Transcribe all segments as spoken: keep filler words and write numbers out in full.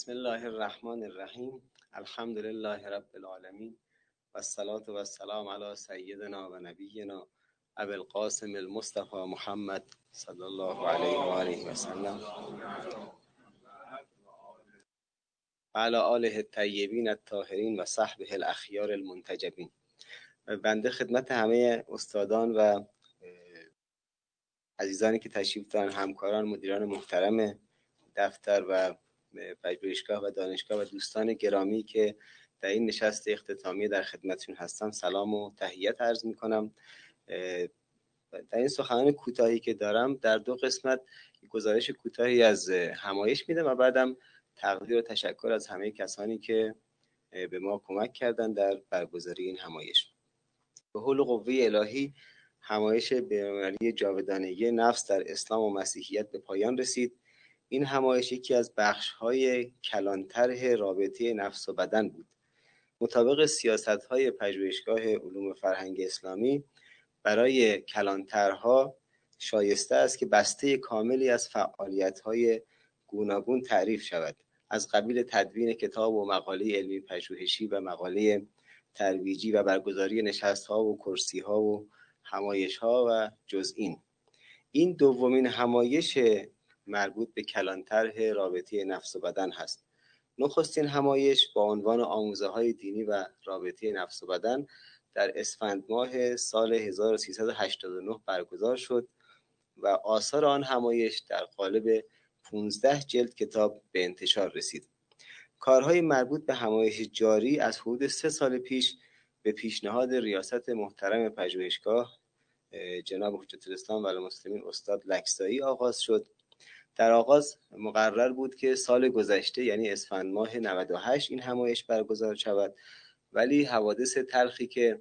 بسم الله الرحمن الرحیم. الحمد لله رب العالمین و الصلاة و السلام علی سیدنا و نبینا ابی القاسم المصطفى محمد صلی الله علیه و آله و سلم و علی آله الطیبین الطاهرین و صحبه الاخیار المنتجبین. بنده خدمت همه استادان و عزیزانی که تشریف دارن، همکاران، مدیران محترم دفتر و پژوهشگاه و دانشگاه و دوستان گرامی که در این نشست اختتامیه در خدمتشون هستم، سلام و تحیت عرض میکنم. در این سخنان کوتاهی که دارم در دو قسمت گزارش کوتاهی از همایش میدم و بعدم تقدیر و تشکر از همه کسانی که به ما کمک کردن در برگزاری این همایش. به حول و قوه الهی همایش بین‌المللی جاودانگی نفس در اسلام و مسیحیت به پایان رسید. این همایش یکی از بخش‌های کلانطرح رابطه نفس و بدن بود. مطابق سیاست‌های پژوهشگاه علوم فرهنگ اسلامی، برای کلانطرح‌ها شایسته است که بسته کاملی از فعالیت‌های گوناگون تعریف شود، از قبیل تدوین کتاب و مقاله علمی پژوهشی و مقاله ترویجی و برگزاری نشست‌ها و کرسی‌ها و همایش‌ها و جز این. این دومین همایش مربوط به کلانطرح رابطه نفس و بدن هست. نخستین همایش با عنوان آموزه‌های دینی و رابطه نفس و بدن در اسفند ماه سال هزار و سیصد و هشتاد و نه برگزار شد و آثار آن همایش در قالب پانزده جلد کتاب به انتشار رسید. کارهای مربوط به همایش جاری از حدود سه سال پیش به پیشنهاد ریاست محترم پژوهشگاه جناب حجت الاسلام و المسلمین استاد لکسایی آغاز شد. در آغاز مقرر بود که سال گذشته یعنی اسفند ماه نود و هشت این همایش برگزار شود، ولی حوادث تلخی که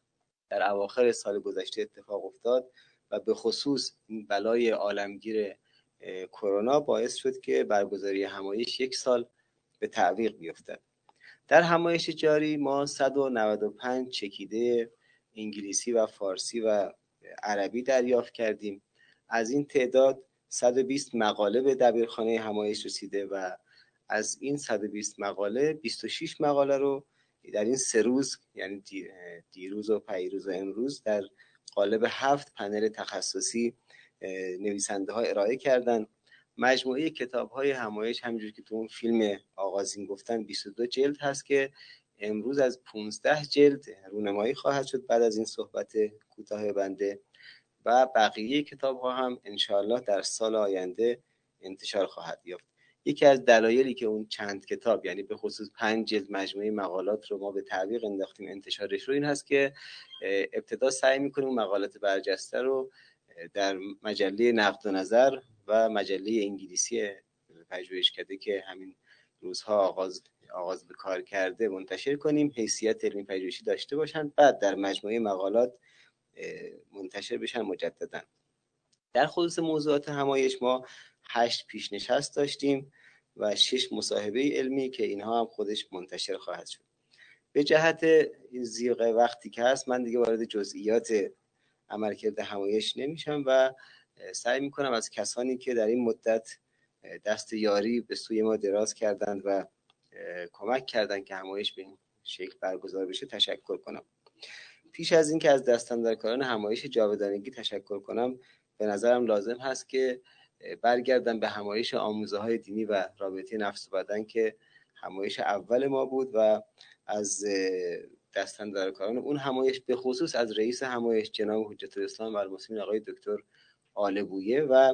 در اواخر سال گذشته اتفاق افتاد و به خصوص بلای عالمگیر کرونا باعث شد که برگزاری همایش یک سال به تعویق بیفتد. در همایش جاری ما صد و نود و پنج چکیده انگلیسی و فارسی و عربی دریافت کردیم. از این تعداد صد و بیست مقاله به دبیرخانه همایش رسیده و از این صد و بیست مقاله بیست و شش مقاله رو در این سه روز یعنی دیروز و پیروز و امروز در قالب هفت پنل تخصصی نویسنده ها ارائه کردن. مجموعه کتاب های همایش همونجور که تو اون فیلم آغازین گفتن بیست و دو جلد هست که امروز از پانزده جلد رونمایی خواهد شد بعد از این صحبت کوتاه بنده و بقیه کتاب ها هم انشاءالله در سال آینده انتشار خواهد یافت. یکی از دلایلی که اون چند کتاب یعنی به خصوص پنج جلد مجموعه مقالات رو ما به تعویق انداختیم انتشارش رو این هست که ابتدا سعی میکنیم مقالات برجسته رو در مجله نقد و نظر و مجله انگلیسی پژوهشکده که همین روزها آغاز آغاز به کار کرده منتشر کنیم، حیثیت علمی پژوهشی داشته باشن، بعد در مجموعه مقالات منتشر بشن مجددا. در خصوص موضوعات همایش ما هشت پیشنشست داشتیم و شش مصاحبه علمی که اینها هم خودش منتشر خواهد شد. به جهت ضیق وقتی که هست من دیگه وارد جزئیات عملکرد همایش نمیشم و سعی میکنم از کسانی که در این مدت دست یاری به سوی ما دراز کردند و کمک کردند که همایش به این شکل برگزار بشه تشکر کنم. پیش از این که از دستاندرکاران همایش جاودانگی تشکر کنم، به نظرم لازم هست که برگردم به همایش آموزه‌های دینی و رابطه نفس و بدن که همایش اول ما بود و از دستاندرکاران اون همایش به خصوص از رئیس همایش جناب حجت الاسلام و المسلمین آقای دکتر آلبویه و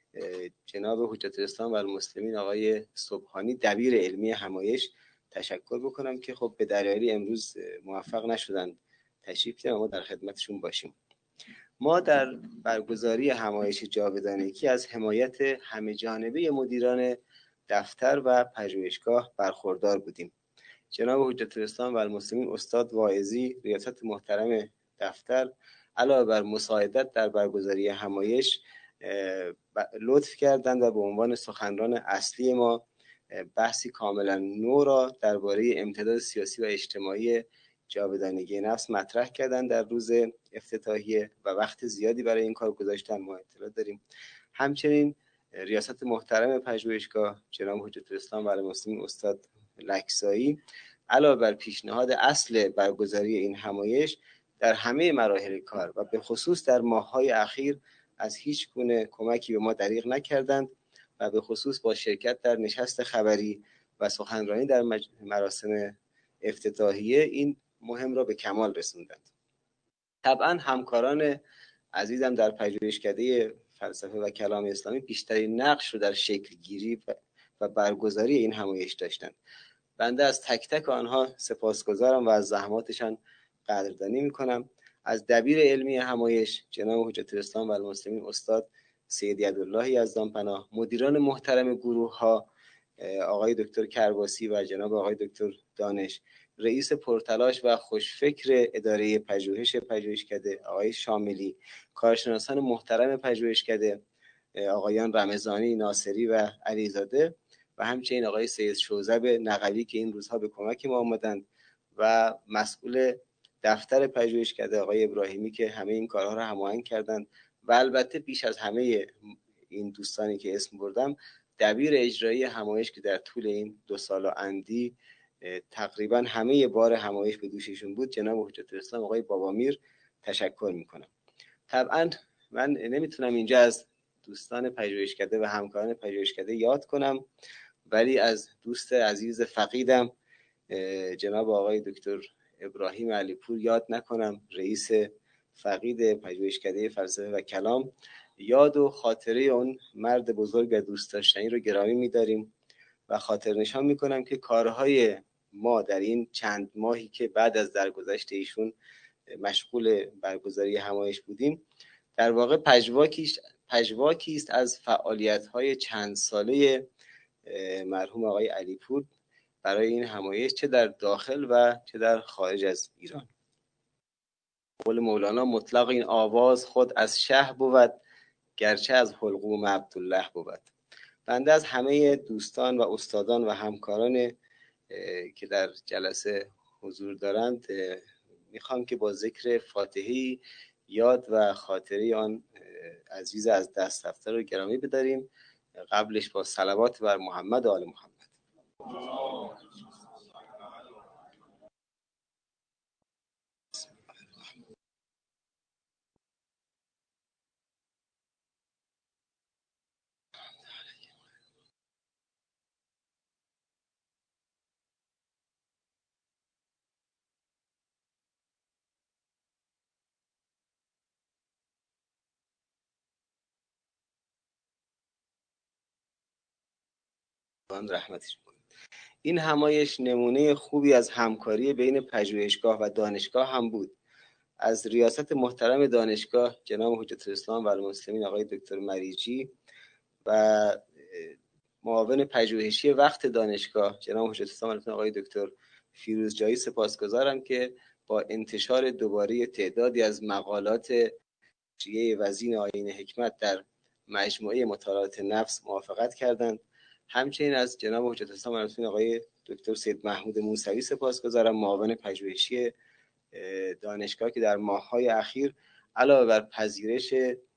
جناب حجت الاسلام و المسلمین آقای صبحانی دبیر علمی همایش تشکر بکنم که خب به دلایلی امروز موفق نشدن تشریف بیارن و ما در خدمتشون باشیم. ما در برگزاری همایش جاودانگی از حمایت همه جانبه مدیران دفتر و پژوهشگاه برخوردار بودیم. جناب حجت الاسلام و المسلمین استاد واعظی ریاست محترم دفتر علاوه بر مساعدت در برگزاری همایش لطف کردند و به عنوان سخنران اصلی ما بحثی کاملا نو را درباره امتداد سیاسی و اجتماعی جاودانگی نفس مطرح کردن در روز افتتاحیه و وقت زیادی برای این کار گذاشتن، ما اطلاع داریم. همچنین ریاست محترم پژوهشگاه جناب حجت الاسلام و المسلمین استاد لکزایی علاوه بر پیشنهاد اصل برگزاری این همایش در همه مراحل کار و به خصوص در ماه‌های اخیر از هیچ گونه کمکی به ما دریغ نکردند و به خصوص با شرکت در نشست خبری و سخنرانی در مراسم افتتاحیه این مهم را به کمال رسوندند. طبعا همکاران عزیزم در پژوهشکده فلسفه و کلام اسلامی بیشترین نقش رو در شکل گیری و برگزاری این همایش داشتند. بنده از تک تک آنها سپاسگزارم و از زحماتشان قدردانی میکنم. از دبیر علمی همایش جناب حجت الاسلام و المسلمین استاد سید یدالله یزدانپناه، مدیران محترم گروه ها آقای دکتر کرباسی و جناب آقای دکتر دانش، رئیس پرتلاش و خوشفکر اداره پژوهش پژوهشکده آقای شاملی، کارشناسان محترم پژوهشکده آقایان رمضانی، ناصری و علیزاده و همچنین آقای سید شوزب نقوی که این روزها به کمک ما آمدند و مسئول دفتر پژوهشکده آقای ابراهیمی که همه این کارها را هماهنگ کردند و البته بیش از همه این دوستانی که اسم بردم دبیر اجرایی همایش که در طول این دو سال و اندی تقریبا همه بار همایش به دوششون بود، جناب حجت الاسلام آقای بابامیر، تشکر میکنم. طبعا من نمیتونم اینجا از دوستان پژوهشکده و همکاران پژوهشکده یاد کنم، ولی از دوست عزیز فقیدم جناب آقای دکتر ابراهیم علیپور یاد نکنم، رئیس فقید پژوهشکده فلسفه و کلام. یاد و خاطره اون مرد بزرگ و دوست داشتنی رو گرامی می‌داریم و خاطر نشان می‌کنم که کارهای ما در این چند ماهی که بعد از درگذشت ایشون مشغول برگزاری همایش بودیم در واقع پژواکی پژواکی است از فعالیت‌های چند ساله مرحوم آقای علیپور برای این همایش، چه در داخل و چه در خارج از ایران. قول مولانا مطلق این آواز خود از شه بود، گرچه از حلقوم عبدالله بود. بنده از همه دوستان و استادان و همکاران که در جلسه حضور دارند میخوام که با ذکر فاتحه‌ای یاد و خاطره آن عزیز از دست رفته رو گرامی بداریم، قبلش با صلوات بر محمد و آل محمد. رحمتش کنه. این همایش نمونه خوبی از همکاری بین پژوهشگاه و دانشگاه هم بود. از ریاست محترم دانشگاه جناب حجت الاسلام و المسلمین آقای دکتر مریجی و معاون پژوهشی وقت دانشگاه جناب حجت الاسلام آقای دکتر فیروزجایی سپاسگزارم که با انتشار دوباره تعدادی از مقالات شیعه وزین آیین حکمت در مجموعه مطالعات نفس موافقت کردند. همچنین از جناب حجت الاسلام و المسلمین آقای دکتر سید محمود موسوی سپاسگزارم، معاون پژوهشی دانشگاه که در ماه‌های اخیر علاوه بر پذیرش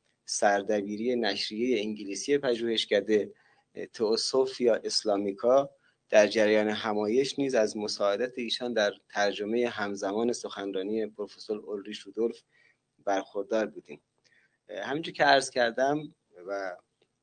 سردبیری نشریه انگلیسی پژوهشکده تئوسوفیا اسلامیکا در جریان همایش نیز از مساعدت ایشان در ترجمه همزمان سخنرانی پروفسور اولریش رودولف برخوردار بودیم. همینجور که عرض کردم و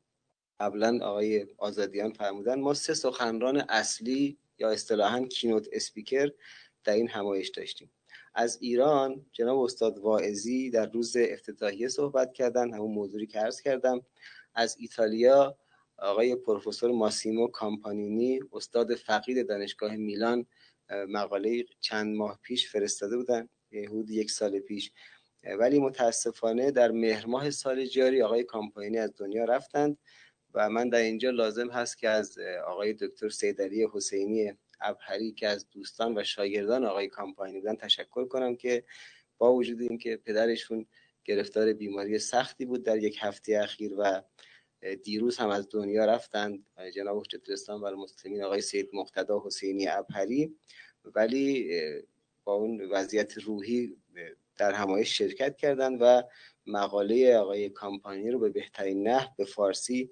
قبلا آقای آزادیان فرمودن، ما سه سخنران اصلی یا اصطلاحاً کینوت اسپیکر در این همایش داشتیم. از ایران جناب استاد واعظی در روز افتتاحیه صحبت کردن، همون موضوعی که عرض کردم. از ایتالیا آقای پروفسور ماسیمو کامپانینی استاد فقید دانشگاه میلان مقاله چند ماه پیش فرستاده بودن، حدود یک سال پیش، ولی متاسفانه در مهر ماه سال جاری آقای کامپانینی از دنیا رفتند و من در اینجا لازم هست که از آقای دکتر سیدعلی حسینی ابهری که از دوستان و شاگردان آقای کامپانی بودن تشکر کنم که با وجود اینکه پدرشون گرفتار بیماری سختی بود در یک هفته اخیر و دیروز هم از دنیا رفتند، جناب حجت الاسلام و المسلمین آقای سید مقتدی حسینی ابهری، ولی با اون وضعیت روحی در همایش شرکت کردند و مقاله آقای کامپانی رو به بهترین نحو به فارسی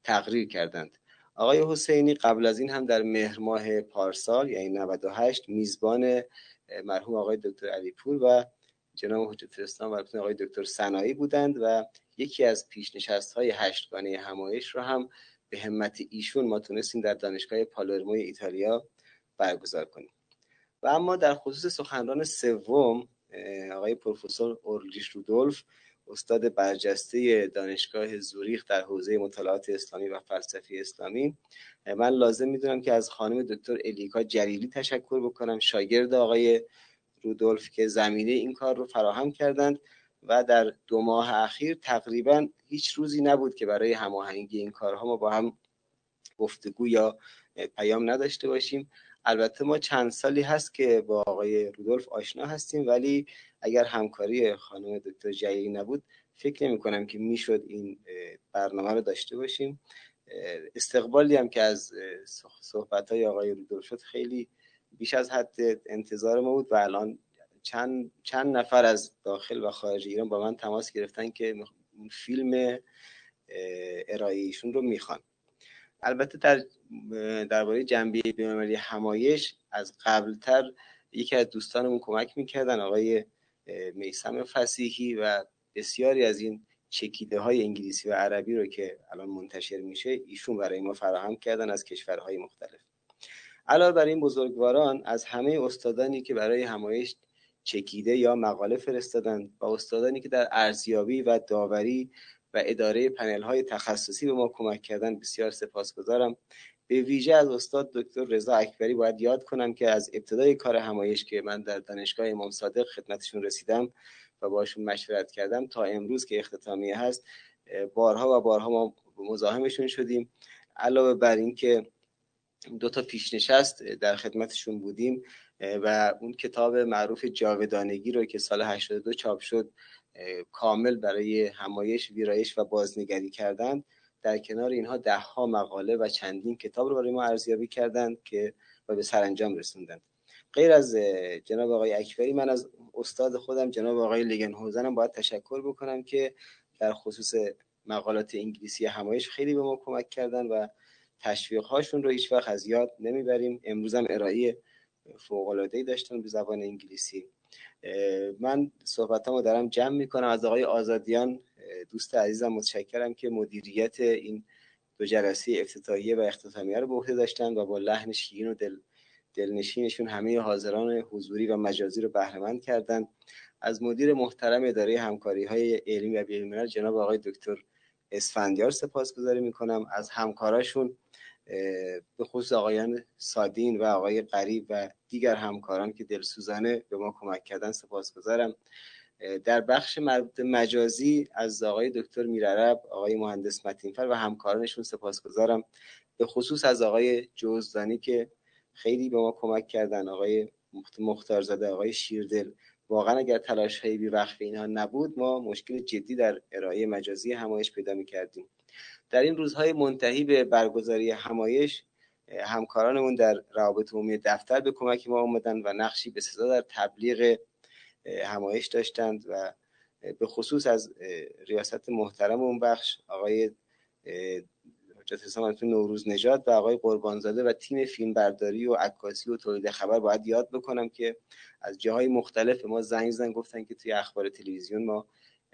تقریر کردند. آقای حسینی قبل از این هم در مهر ماه پارسال یعنی نود و هشت میزبان مرحوم آقای دکتر علیپور و جناب حجت الاسلام و آقای دکتر سنایی بودند و یکی از پیشنشست‌های هشتگانه همایش رو هم به همت ایشون ما تونستیم در دانشگاه پالرمو ایتالیا برگزار کنیم. و اما در خصوص سخنران سوم آقای پروفسور اورلیش رودولف، استاد برجسته دانشگاه زوریخ در حوزه مطالعات اسلامی و فلسفه اسلامی، من لازم میدونم که از خانم دکتر الیکا جلیلی تشکر بکنم، شاگرد آقای رودولف، که زمینه این کار رو فراهم کردند و در دو ماه اخیر تقریبا هیچ روزی نبود که برای هماهنگی این کارها ما با هم گفتگو یا پیام نداشته باشیم. البته ما چند سالی هست که با آقای رودولف آشنا هستیم، ولی اگر همکاری خانم دکتر جلیلی نبود فکر نمی کنم که میشد این برنامه رو داشته باشیم. استقبالی هم که از صحبت‌های آقای رودولف شد خیلی بیش از حد انتظار ما بود و الان چند چند نفر از داخل و خارج ایران با من تماس گرفتن که فیلم ارائه ایشون رو میخوان. البته در درباره جنبه بین‌المللی همایش از قبلتر یکی از دوستانمون کمک میکردن، آقای میثم فصیحی، و بسیاری از این چکیده های انگلیسی و عربی رو که الان منتشر میشه ایشون برای ما فراهم کردن از کشورهای مختلف. علاوه بر این بزرگواران، از همه استادانی که برای همایش چکیده یا مقاله فرستادند و استادانی که در ارزیابی و داوری و اداره پنل های تخصصی به ما کمک کردن بسیار سپاسگزارم. به ویژه از استاد دکتر رضا اکبری باید یاد کنم که از ابتدای کار همایش که من در دانشگاه امام صادق خدمتشون رسیدم و باشون مشورت کردم تا امروز که اختتامیه هست، بارها و بارها ما مزاحمشون شدیم. علاوه بر این که دو تا پیشنشست در خدمتشون بودیم و اون کتاب معروف جاودانگی رو که سال هشتاد و دو چاپ شد کامل برای همایش، ویرایش و بازنگری کردند. در کنار اینها ده ها مقاله و چندین کتاب رو برای ما ارزیابی کردند که و به سرانجام رسوندند. غیر از جناب آقای اکبری، من از استاد خودم جناب آقای لگنهوزن هم باید تشکر بکنم که در خصوص مقالات انگلیسی همایش خیلی به ما کمک کردن و تشویق هاشون رو هیچ وقت از یاد نمیبریم. امروز هم ارائه فوق العاده داشتن به زبان انگلیسی. من صحبتامو دارم جمع میکنم. از آقای آزادیان دوست عزیزم متشکرم که مدیریت این دو جلسه افتتاحیه و اختتامیه رو به عهده داشتن و با لحن شیرین و دل دلنشینشون همه حاضران حضوری و مجازی رو بهره مند کردن. از مدیر محترم اداره همکاری‌های علمی و بین‌الملل جناب آقای دکتر اسفندیار سپاسگزاری میکنم. از همکاراشون به خصوص آقایان سادین و آقای قریب و دیگر همکاران که دلسوزانه به ما کمک کردن سپاسگزارم. در بخش مجازی از آقای دکتر میرعرب، آقای مهندس متینفر و همکارانشون سپاسگزارم. به خصوص از آقای جوزدانی که خیلی به ما کمک کردن، آقای مختارزاده، آقای شیردل. واقعا اگر تلاش‌های بی‌وقف اینها نبود ما مشکل جدی در ارائه مجازی همایش پیدا می‌کردیم. در این روزهای منتهی به برگزاری همایش همکارانمون در روابط عمومی دفتر به کمک ما اومدن و نقشی بسزا در تبلیغ همایش داشتند و به خصوص از ریاست محترم اون بخش آقای حجت الاسلام نوروز نژاد و آقای قربانزاده و تیم فیلمبرداری و عکاسی و تولید خبر باید یاد بکنم که از جاهای مختلف ما زنگ زدن گفتن که توی اخبار تلویزیون ما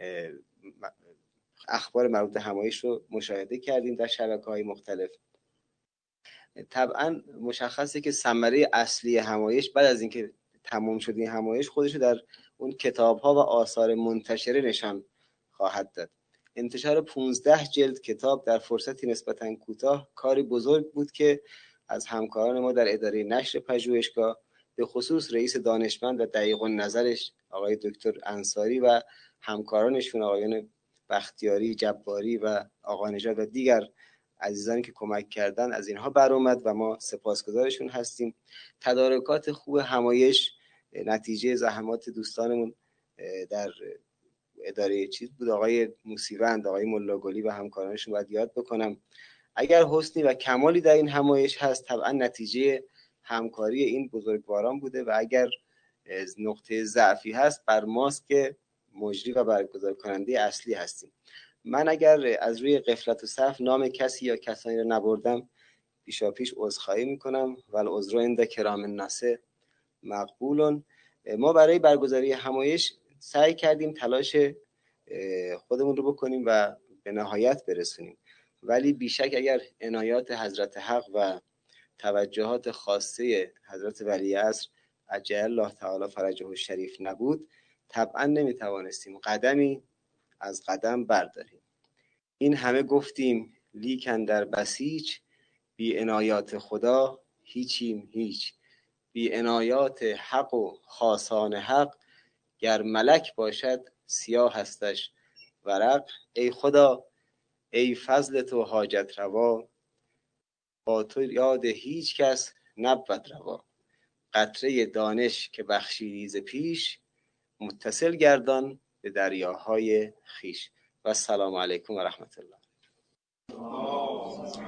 اخبار مربوط به همایش رو مشاهده کردیم در شبکه‌های مختلف. طبعا مشخصه که ثمره اصلی همایش بعد از اینکه تمام شد این همایش خودش رو در اون کتاب‌ها و آثار منتشره نشان خواهد داد. انتشار پانزده جلد کتاب در فرصتی نسبتاً کوتاه کاری بزرگ بود که از همکاران ما در اداره نشر پژوهشگاه به خصوص رئیس دانشمند و دقیق النظرش آقای دکتر انصاری و همکارانشون آقایان بختیاری، جباری و آقا نژاد و دیگر عزیزانی که کمک کردن از اینها برآمد و ما سپاسگزارشون هستیم. تدارکات خوب همایش نتیجه زحمات دوستانمون در اداره چیز بود، آقای موسیوند، آقای ملاگلی و همکارانشون باید یاد بکنم. اگر حسنی و کمالی در این همایش هست طبعا نتیجه همکاری این بزرگواران بوده و اگر نقطه ضعفی هست بر ماست که مجری و برگزار کننده اصلی هستیم. من اگر از روی غفلت و سهو نام کسی یا کسانی رو نبردم پیشاپیش عذرخواهی میکنم. والعذر عند کرام الناس مقبول. ما برای برگزاری همایش سعی کردیم تلاش خودمون رو بکنیم و به نهایت برسونیم، ولی بیشک اگر عنایات حضرت حق و توجهات خاصه حضرت ولی عصر عجل الله تعالی فرجه الشریف نبود، طبعا نمیتوانستیم قدمی از قدم برداریم. این همه گفتیم لیکن در بسیج، بی عنایات خدا هیچیم هیچ. بی عنایات حق و خاصان حق، گر ملک باشد سیاه هستش ورق. ای خدا ای فضل تو حاجت روا، با تو یاد هیچ کس نبود روا. قطره دانش که بخشیدی ز پیش، متصل گردان به دریاهای خیش. و السلام علیکم و رحمت الله.